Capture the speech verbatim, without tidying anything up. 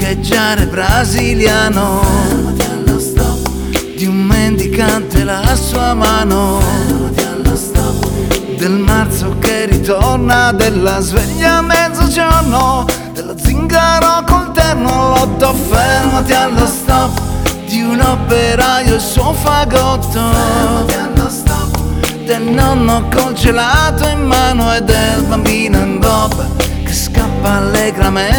Viaggiare brasiliano, fermati allo stop, di un mendicante la sua mano, fermati allo stop, del marzo che ritorna, della sveglia a mezzogiorno, dello zingaro col terno all'otto. Fermati allo stop, di un operaio il suo fagotto, fermati allo stop, del nonno col gelato in mano e del bambino in bob che scappa allegramente